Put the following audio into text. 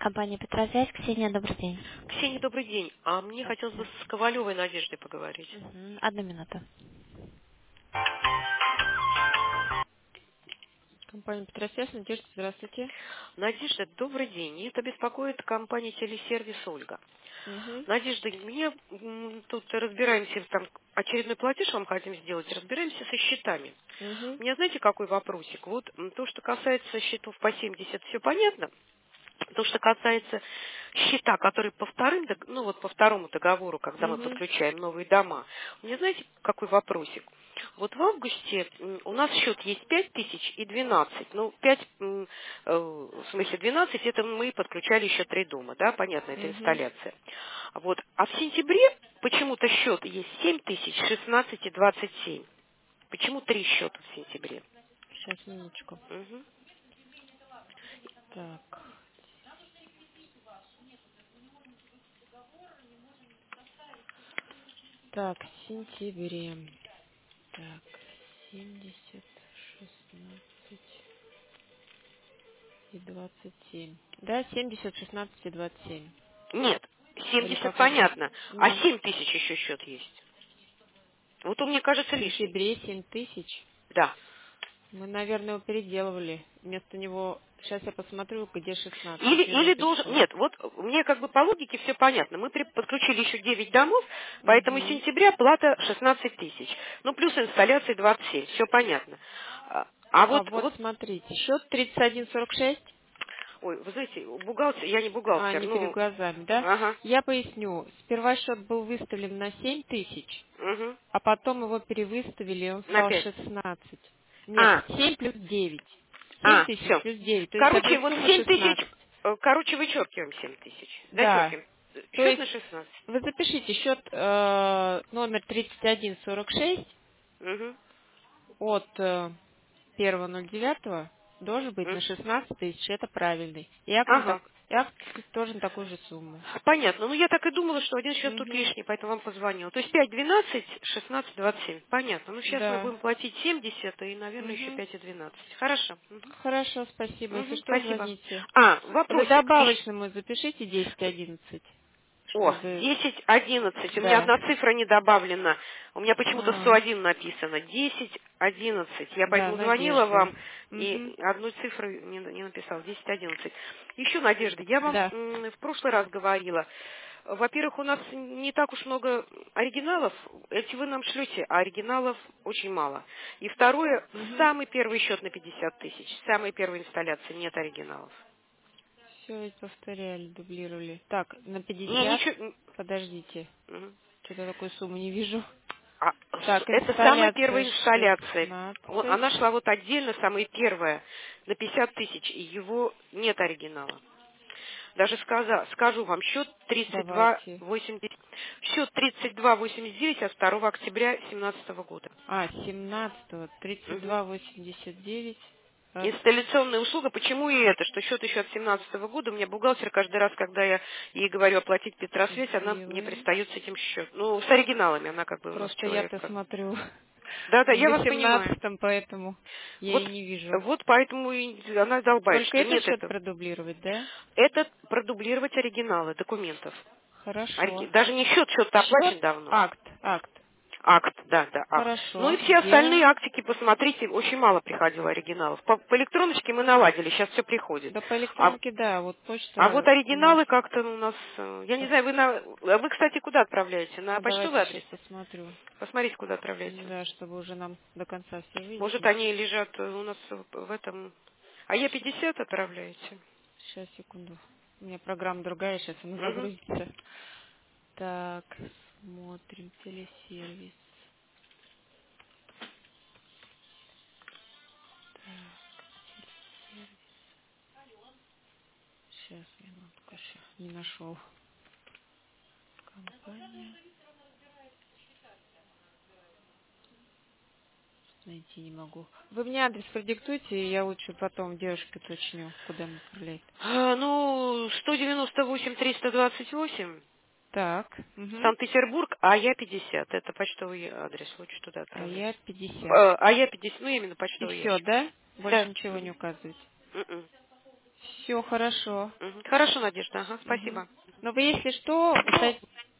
Компания «Петросвязь». Ксения, добрый день. Ксения, добрый день. А мне хотелось бы с Ковалевой Надеждой поговорить. Одну минуту. Компания «Петросвязь». Надежда, здравствуйте. Надежда, добрый день. Это беспокоит компания «Телесервис» Ольга. Угу. Надежда, мне тут разбираемся, там очередной платеж вам хотим сделать, разбираемся со счетами. Угу. У меня знаете, какой вопросик? Вот то, что касается счетов по 70, все понятно. То, что касается счета, которые по по второму договору, когда мы Угу. подключаем новые дома, у меня знаете, какой вопросик? Вот в августе у нас счет есть 5000 и 12. Ну, 5, в смысле 12, это мы подключали еще 3 дома, да, понятно, это Угу. инсталляция. Вот. А в сентябре почему-то счет есть 7000, 16 и 27. Почему 3 счета в сентябре? Сейчас, минуточку. Мгм. Так. Так, в сентябре. Так, 70, 16 и 27. Да, 70, 16 и 27. Нет, Или 70 какой? понятно, а Ну, 7000 еще счет есть. Вот он, мне кажется, в лишний. сентябре 7000. Да. Мы, наверное, его переделывали. Вместо него, сейчас я посмотрю, где 16, не Или должен... напишу. Нет, вот мне как бы по логике все понятно. Мы подключили еще 9 домов, поэтому с Угу. сентября плата 16 тысяч. Ну, плюс инсталляции 27. Все понятно. А А вот, вот вот, смотрите, счет 3146. ой, вы знаете, бухгалтер, я не А, бухгалтер, не перед ну, глазами, да? ага, Я поясню. Сперва счет был выставлен на 7000, угу, а потом его перевыставили, и он на стал 5. 16. Нет, А, 7 плюс 9. 7000 все. плюс 9. То есть Короче, объем вот суммы 7 тысяч, 16. короче, вычеркиваем 7 тысяч. Да. Зачеркиваем. То Счет есть на 16. вы запишите счет номер 3146 Угу, от 1.09 должен быть на 16 тысяч, это правильный. И акт, ага. и акт тоже на такую же сумму. Понятно. Ну, я так и думала, что один счет тут Угу. лишний, поэтому вам позвонила. То есть 5, 12, 16, 27. Понятно. Ну, сейчас мы Да. будем платить 70 и, наверное, еще Угу. 5 и 12. Хорошо. Мгм. Хорошо, спасибо. Если Мгм, что, спасибо. звоните. А, Вы вопросик. добавочному запишите 1011, О, чтобы... 10, 11. У меня Да. одна цифра не добавлена. У меня почему-то А, 101 написано. 10, 11. Я да, поэтому звонила Надежда. вам Угу. и одну цифру не написала. 10, 11. Еще, Надежда, я вам Да. в прошлый раз говорила. Во-первых, у нас не так уж много оригиналов. Эти вы нам шлете, а оригиналов очень мало. И второе, Угу. самый первый счет на 50 тысяч. Самой первой инсталляции нет оригиналов. Все ведь повторяли, дублировали. Так, на Не, 50. ничего. Подождите. Мгм. Что-то такой суммы не вижу. А, Так, это самая инсталляция первая инсталляция. 16. Она шла вот отдельно, самая первая, на 50 тысяч, и его нет оригинала. Даже скажу вам, счет Давайте. 32,80, счет 32,89 от 2 октября 2017 года. А, 17-го, Мгм. 32,89 от Инсталляционная услуга, почему и это, что счет еще от 2017 года, у меня бухгалтер каждый раз, когда я ей говорю оплатить Петросвязь, она мне Зилы. пристает с этим счетом. Ну, с оригиналами, она как бы у нас Просто человек я-то как. смотрю Да-да, в я вас понимаю. 18-м, поэтому я Вот, и не вижу. вот поэтому и она долбает, Только что этот нет счет этого. продублировать, да? Это продублировать оригиналы документов. Хорошо. Даже не счет-то Счет, оплачен давно. акт. Акт, да, акт. Ну и Хорошо, все остальные сделаем. актики, посмотрите, очень мало приходило оригиналов. По электроночке мы наладили, сейчас все приходит. Да по А, электронке, да, вот а вот почта у нас... оригиналы как-то у нас, я не знаю, вы, кстати, куда отправляете? На А почтовый давайте сейчас адрес? посмотрю. Посмотрите, куда отправляете. Да, чтобы уже нам до конца все Может, выяснить. они лежат у нас в этом... А Е50 отправляете? Сейчас, секунду. У меня программа другая, сейчас она Угу. загрузится. Так, смотрим телесервис. Сейчас, минутку еще. Не нашел. Компания. Найти не могу. Вы мне адрес продиктуйте, и я лучше потом девушке уточню, куда мне отправлять. Ну, 198-328, Так. Угу. Санкт-Петербург, а я 50. Это почтовый адрес, лучше туда А отправлять. я 50. А я 50, ну именно И почтовый все, ящик. да? Больше Да. ничего не указывать. Мгм. Все хорошо. Хорошо, Надежда, ага, Мгм. спасибо. Но вы, если что,